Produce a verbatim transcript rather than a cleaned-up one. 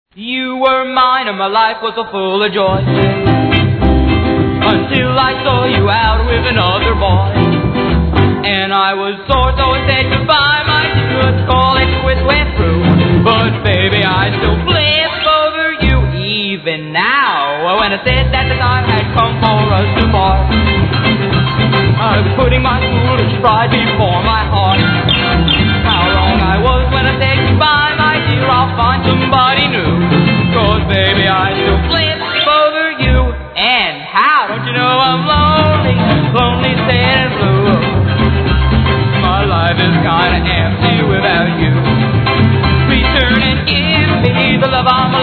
You were mine and my life was so full of joy, until I saw you out with another boy. And I was sore, so I said goodbye, my dear. Let's call it quits, went through. But baby, I still flip over you even now, when I said that the time had come for us to part. I was putting my foolish pride before my heart. How wrong I was when I said goodbye, my dear. I'll find somebody new, 'cause baby, I still flip over you. And how? Don't you know I'm lonely, lonely, sad and blue. My life is kinda empty without you. Please turn and give me the love I'm